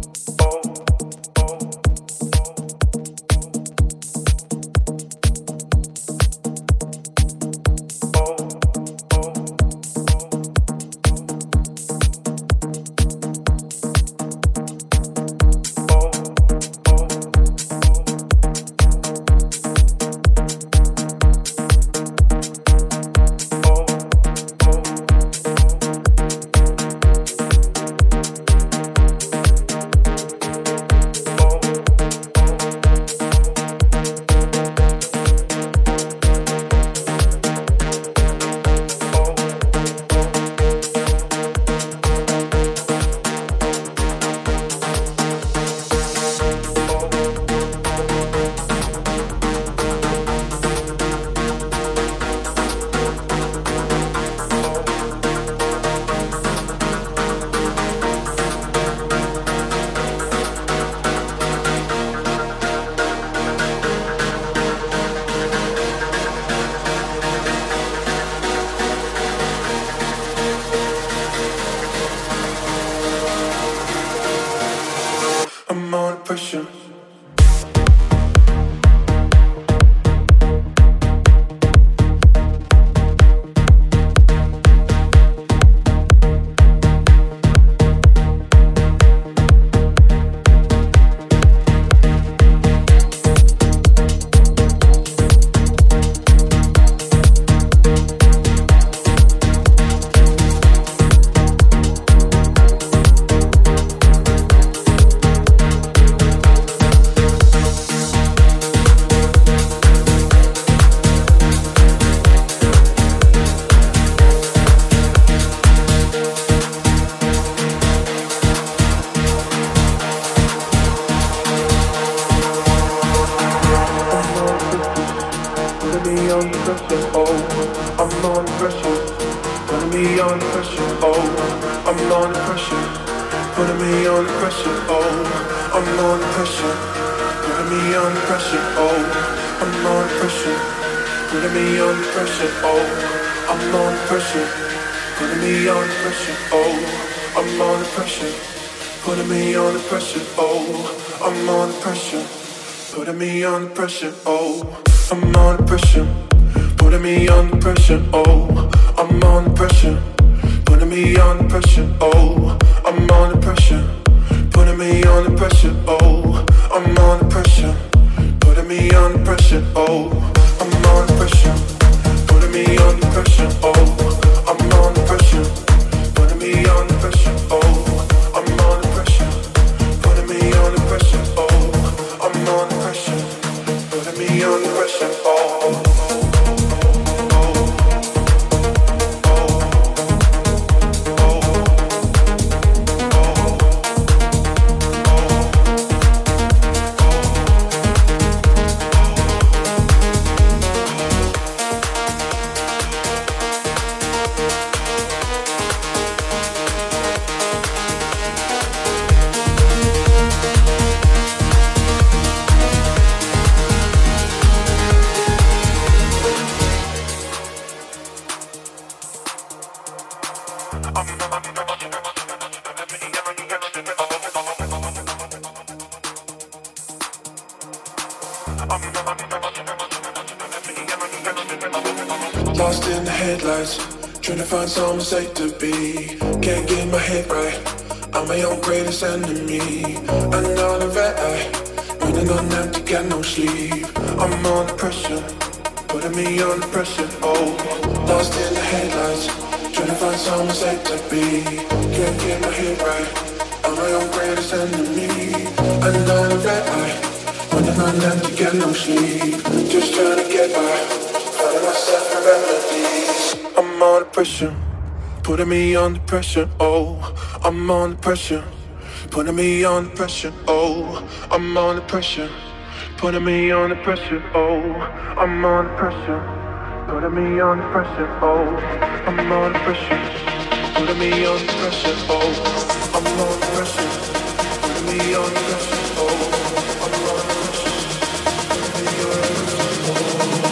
Lost in the headlights, trying to find somewhere safe to be. Can't get my head right, I'm my own greatest enemy. Another red eye, running on empty, got no sleep. I'm under pressure, putting me under pressure, oh. Lost in the headlights, trying to find somewhere safe to be. Can't get my head right, I'm my own greatest enemy. Another red eye, running on empty, got no sleep. Just trying to get by. Myself and remedies. I'm under pressure, putting me under pressure, oh. I'm under pressure, putting me under pressure, oh. I'm under pressure, putting me under pressure, oh. I'm under pressure, putting me under pressure, oh. I'm under pressure, putting me under pressure, oh. I'm under pressure, putting me under pressure, oh. I'm under pressure, putting me under pressure, oh.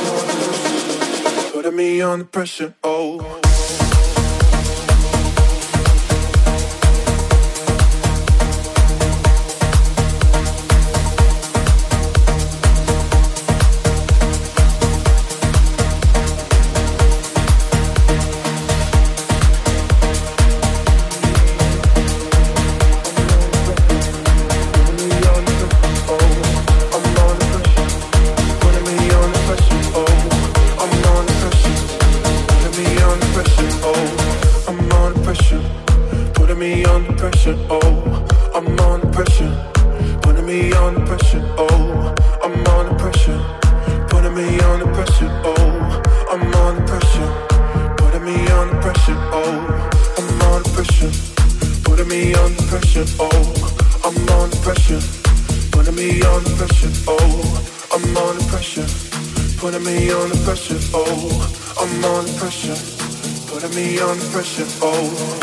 Putting me under pressure, oh. Oh, I'm under pressure, putting me under pressure. Oh, I'm under pressure, putting me under pressure. Oh, I'm under pressure, putting me under pressure. Oh, I'm under pressure, putting me under pressure. Oh, I'm under pressure, putting me under pressure. Oh, I'm under pressure, putting me under pressure. Oh, I'm under pressure, putting me under pressure. Oh.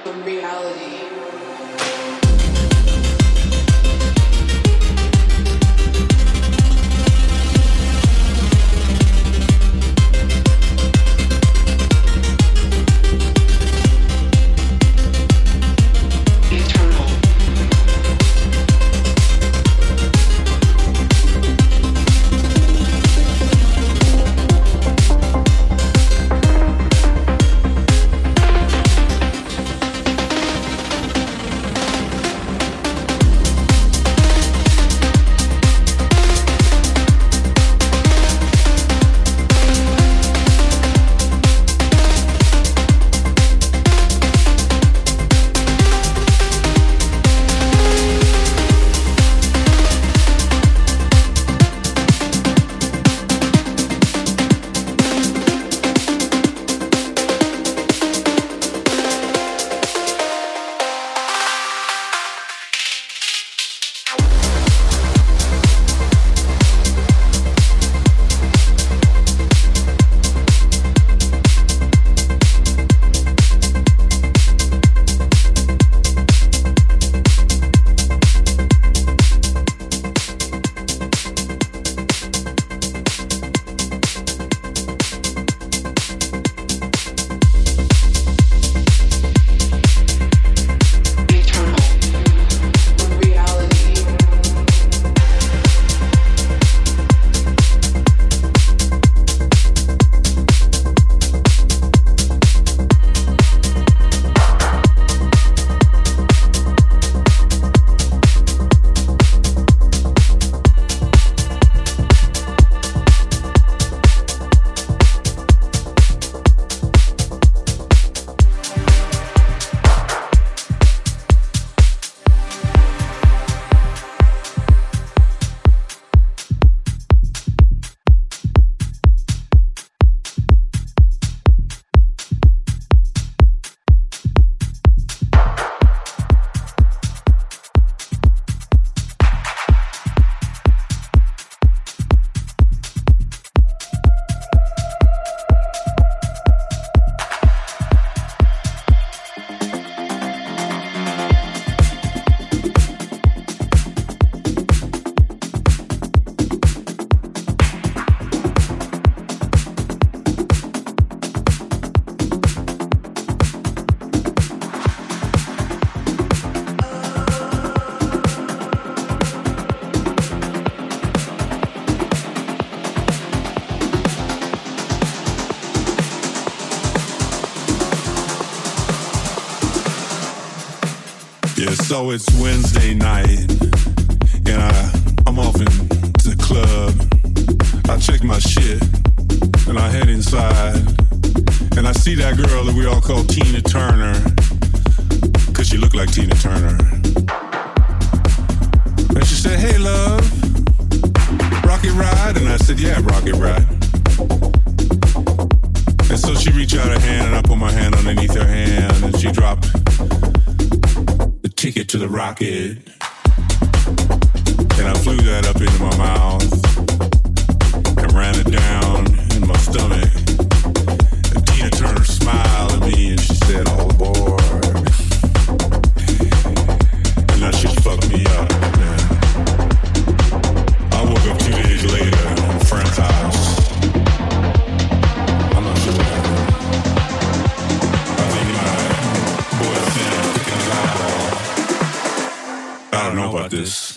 from reality. Yeah, so it's Wednesday night, and I'm off into the club. I check my shit, and I head inside, and I see that girl that we all call Tina Turner, 'cause she looked like Tina Turner. And she said, "Hey, love, rocket ride?" And I said, "Yeah, rocket ride." And so she reached out her hand, and I put my hand underneath her hand, and she dropped ticket to the rocket, and I flew that up into my mouth and ran it down in my stomach. And Tina Turner smiled at me and she said, "All aboard." And that shit fucked me up, man. I woke up 2 days later in a friend's house. I'm not sure what happened. I think my boyfriend picking his eyeball. I don't know about this.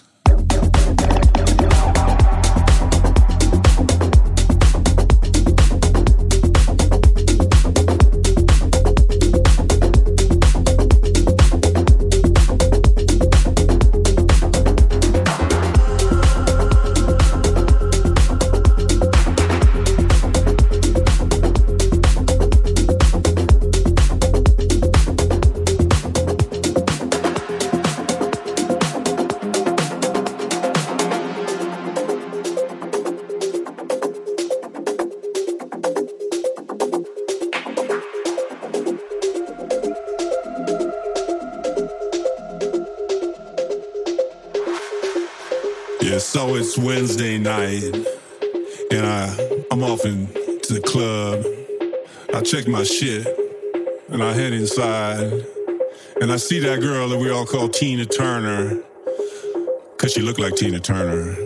Yeah, so it's Wednesday night, and I'm off into the club. I check my shit, and I head inside, And I see that girl that we all call Tina Turner, because she looked like Tina Turner.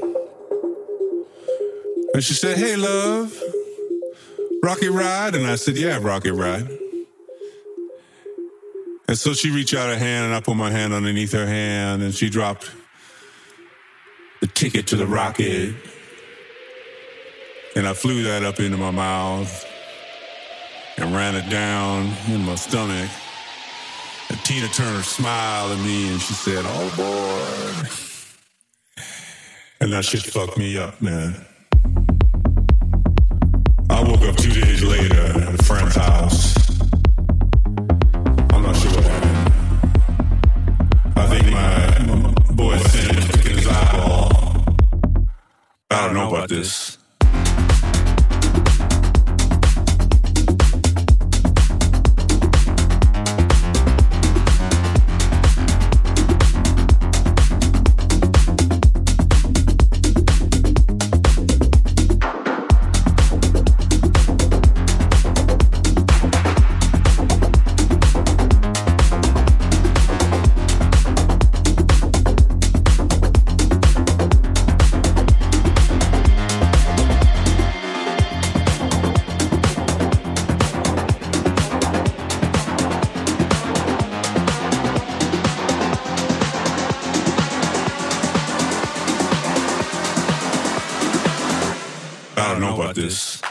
And she said, "Hey, love, Rocket Ride?" And I said, "Yeah, Rocket Ride." And so she reached out her hand, and I put my hand underneath her hand, and she dropped the ticket to the rocket. And I flew that up into my mouth and ran it down in my stomach. And Tina Turner smiled at me and she said, "Oh boy." And that shit fucked me up, man. I woke up 2 days later at a friend's house. I'm not sure what happened. I think my boy Sin was picking his eyeball. I don't know about this. This.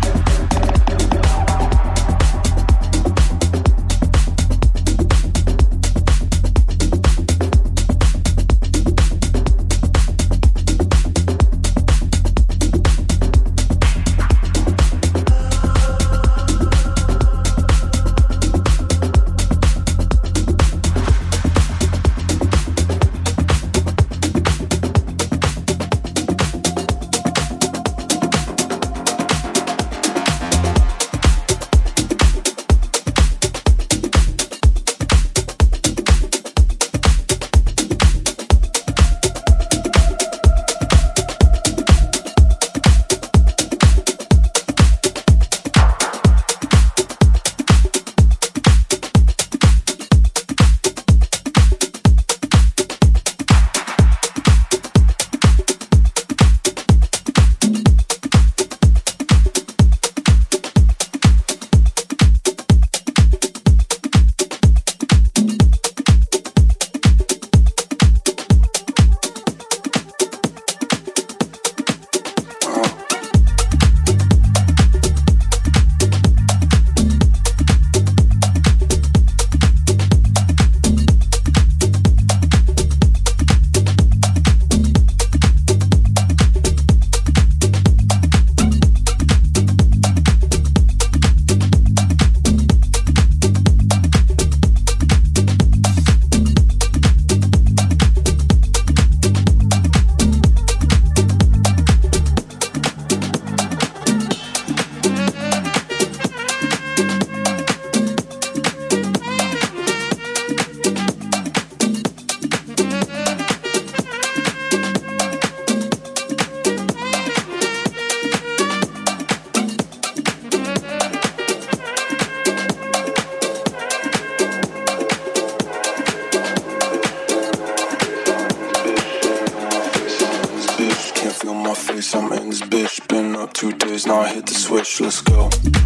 Let's go.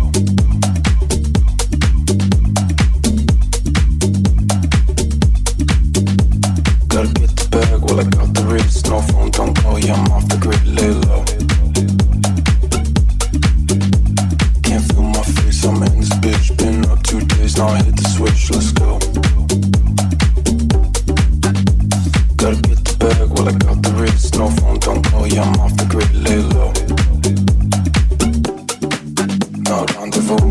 Gotta get the bag while I got the wrist. No phone, don't call, yeah, I'm off the grid, lay low. Can't feel my face, I'm in this bitch. Been up 2 days, now I hit the switch, let's go. Gotta get the bag while I got the wrist. No phone, don't call, yeah, I'm off the grid, lay low. No rendezvous.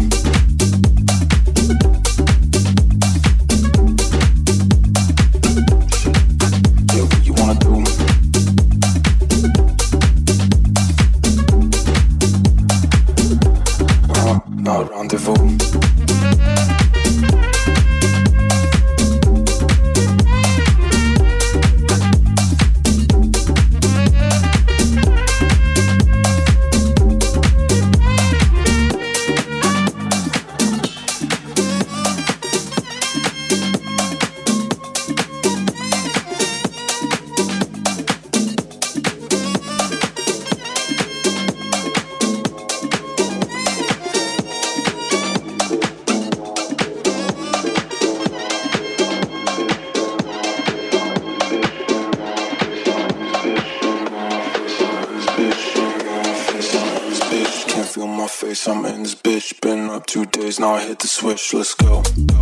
face, I'm in this bitch. Been up 2 days, now I hit the switch. Let's go.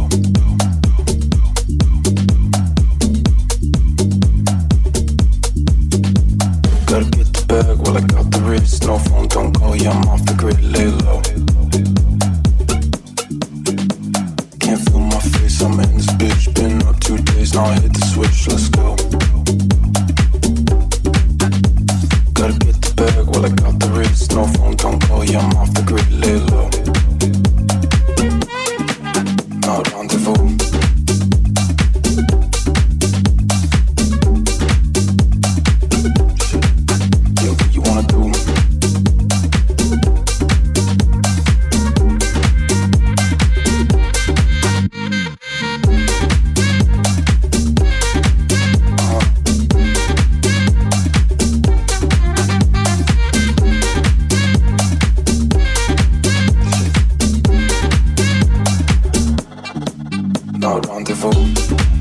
Gotta get the bag while I got the wrist. No phone, don't call, yeah, I'm off the grid. Lay low. Can't feel my face, I'm in this bitch. Been up 2 days, now I hit the switch. Let's go. Gotta get the bag while I got the wrist. No phone, don't call, yeah, I'm off the grid. Lay low. No rendezvous. Yeah, what you wanna do? No rendezvous.